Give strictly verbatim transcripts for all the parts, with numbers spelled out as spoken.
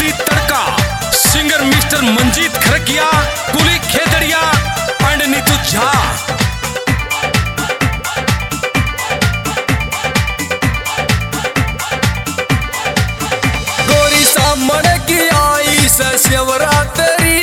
देसी तड़का singer mister Manjeet Kharkiya, कुली खेतड़िया एंड नीतू झा। गोरी सामने की आई से शिवरात्रि,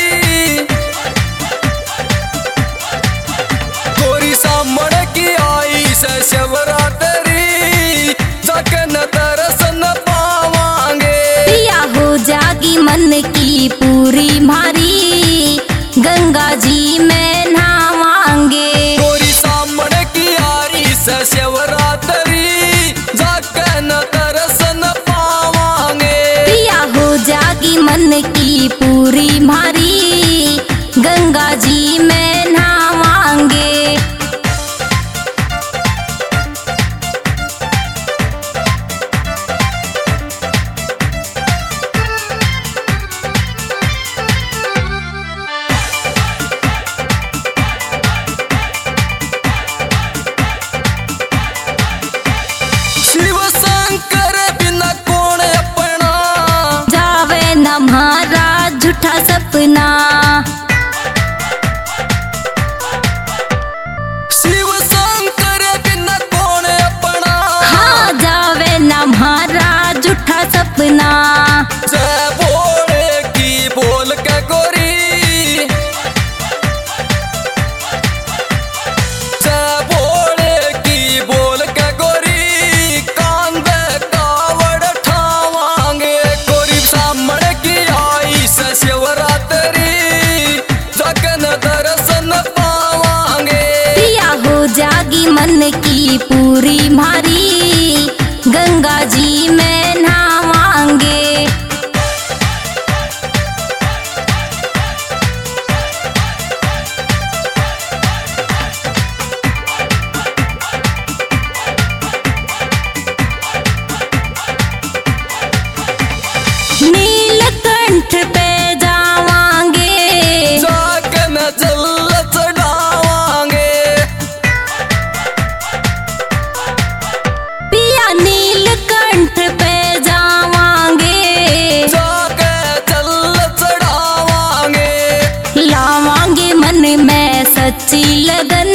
गोरी सामने की आई से शिवरात्रि, जगन दर्शन पावांगे। पिया हो जागी मन की पूरी मारी, गंगा जी में नहावांगे। गोरी सामने की आई से शिवरात्रि, जगन दर्शन पावांगे। पिया हो जागी मन की पूरी मारी, गंगा जी में नहावांगे। शिव शंकर बिना कौन अपना, जावे न हमारा झूठा सपना। शिव शंकर बिना कौन अपना, हाँ जावे न हमारा झूठा सपना। जय भोले की बोल के गोरी, जय भोले की बोल के गोरी, कांधे कावड़ ठावांगे। गोरी सामने की आई से शिवरात्रि, जगन दर्शन पावांगे। पिया हो जागी मन की पूरी मारी, गंगा जी में नहावांगे। नीलकंठ पे जावांगे, जगन जल चढ़ावांगे। पिया नीलकंठ पे जावांगे। जाके जल चढ़ावांगे। लावांगे मन में सच्ची लगन,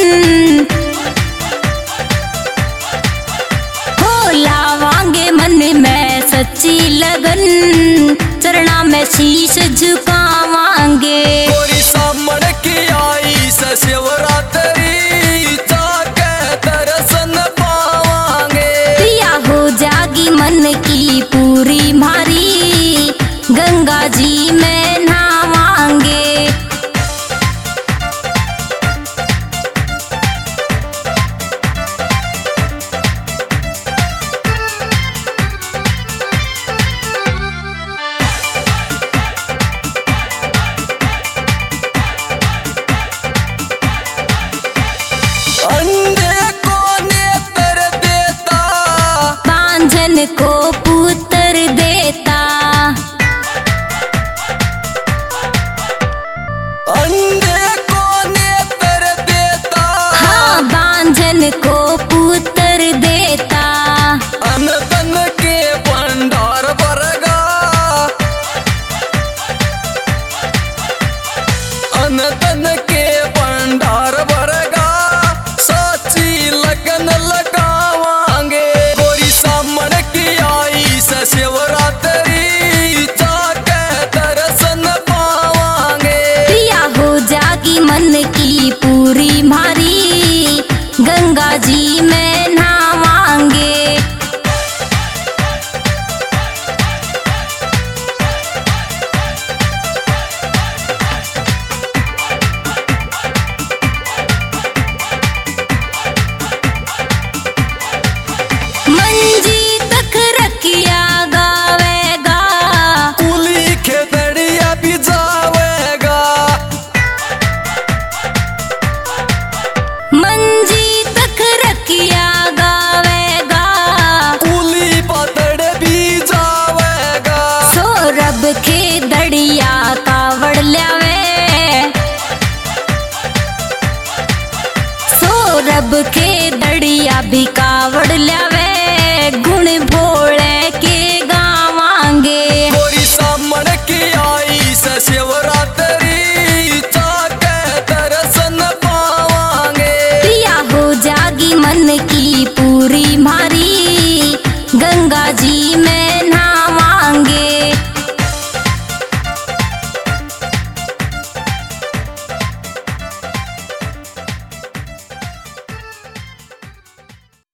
हो लावांगे मन में सच्ची लगन, चरणा में शीश झुकावांगे। गोरी सामने की आई से शिवरात्रि, जाके दर्शन पावांगे। पिया हो जागी मन की पूरी मारी, गंगा जी में नहावांगे। अंधे को नेत्र देता, बांझन को पुत्र देता। अंधे को नेत्र देता, हाँ बांझन को पुत्र देता। अन्न धन के भंडार भरगा, अन्न धन के भंडार भरगा, साची लगन लगावांगे। गोरी सामने की आई से शिवरात्रि, जाके दर्शन पावांगे। पिया हो जागी मन की पूरी मारी, गंगा जी में नहावांगे। मंजीत खरकिया गावेगा, कुली खेतड़िया भी जावेगा। मंजीत खरकिया गावेगा, कुली पतड़ भी जावेगा। सौरभ के दड़िया कावड़ ल्यावे, सौरभ के दड़िया भी